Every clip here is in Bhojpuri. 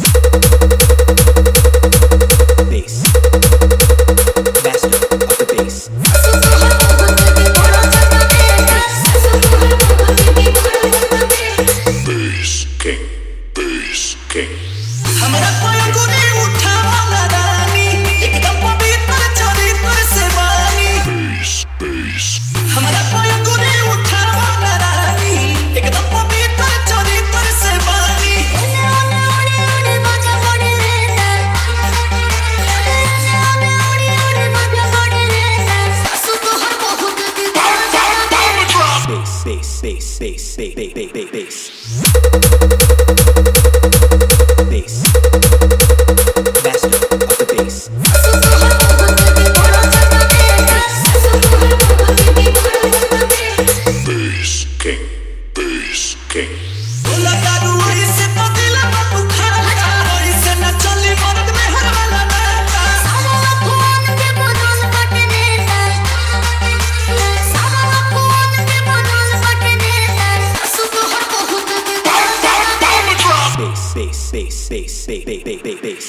Bass. Master of the bass. Bass King. Bass King. हमरा पयंगुरी उठावला रानी एकदम पवित्र चरित्र से बानी Bass. Bass. हमरा पयंगुरी उठावला रानी एकदम पवित्र चरित्र से बानी ओने बाजा पड़े रे ओने बाजा पड़े रे सासु तो हर बहुत दीवाना Bass, bass, bass, bass, bass, bass, bass, bass. Bass. Master of the bass. Bass King. Bass King. बोला दारू ऐसे तो दिल में बुखार ऐसे न चली मर्द में हर वाला नाता सारा फोन के बदल बटने सारा फोन के बदल बटने सासु तो हर बहुत दीवाना Bass, bass, bass, bass, bass, bass, bass, bass.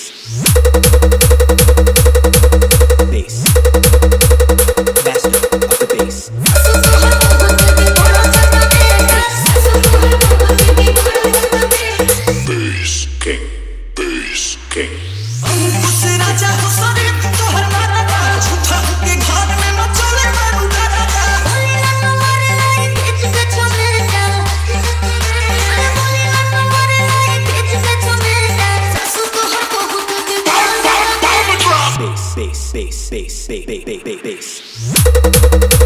Bass. Master of the bass. Bass King. Bass King. अंकुश राजा हो सरे तो हर मारा झूठा के घर में न चले मारू डरा बोलिया न मारे लाई खींच के चमेटा बोलिया न मारे लाई खींच के चमेटा सासु तो हर बहुत दीवाना Bass, bass, bass, bass, bass, bass, bass, bass, bass.